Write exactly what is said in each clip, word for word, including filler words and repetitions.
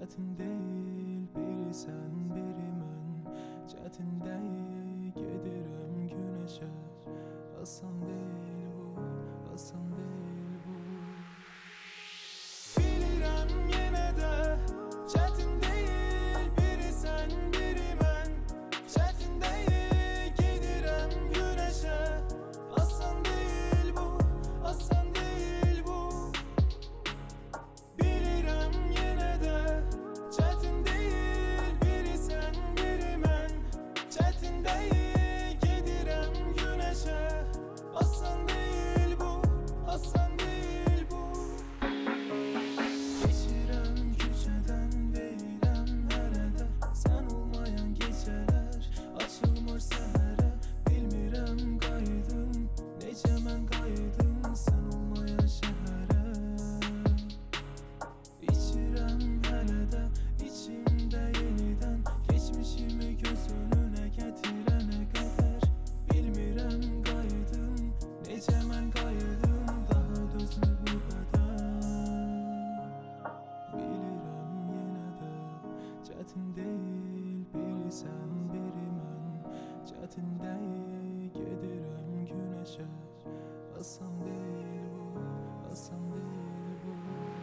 çətin deyil, biri sən, biri mən. Çətin deyil, gedirəm günəşə. Asan deyil bu, asan deyil bu. Bilirəm yenə də çətin deyil, biri sən, biri mən. Çətin deyil, gedirəm günəşə. Asan deyil bu, asan deyil bu. Bilirəm yenə də çətin deyil, biri sən, biri mən. Çətin deyil, gedirəm günəşə. Asan deyil bu, asan deyil bu. Keçirəm küçədən, verirəm hələ də sən olmayan gecələr. Açılmır səhərə, bilmirəm qayıdım. Necə mən qayıdım sən olmayan şəhərə. İçirəm hələ də içimdə yenidən, keçmişimi göz önünə gətirənə qədər. Bilmirəm qayıdım, necə mən qayıdım daha dözmür bu bədən. Bilirəm yenə də çətin deyil, biri sən, biri mən. Çətin deyil, gedirəm günəşə. Asan deyil bu, asan deyil bu.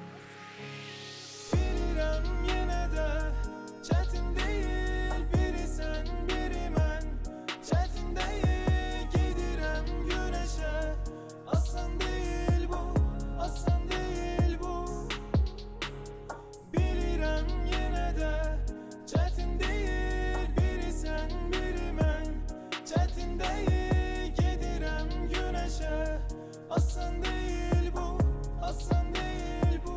Bilirəm yenə də çətin deyil, biri sən, biri mən. Çətin deyil, gedirəm günəşə. Asan deyil bu, asan deyil bu. Bilirəm yenə də çətin deyil, biri sən, biri mən. Çətin deyil, gedirəm günəşə. Asan deyil bu, asan deyil bu.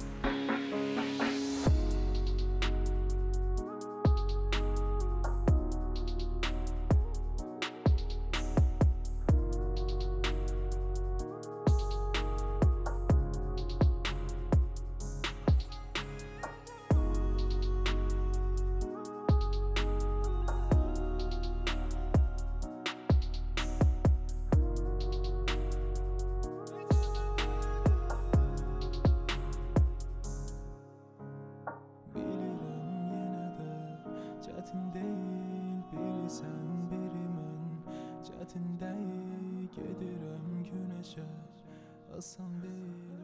Çətin deyil, biri sən, biri mən. Çətin deyil, gedirəm günəşə. Asan deyil.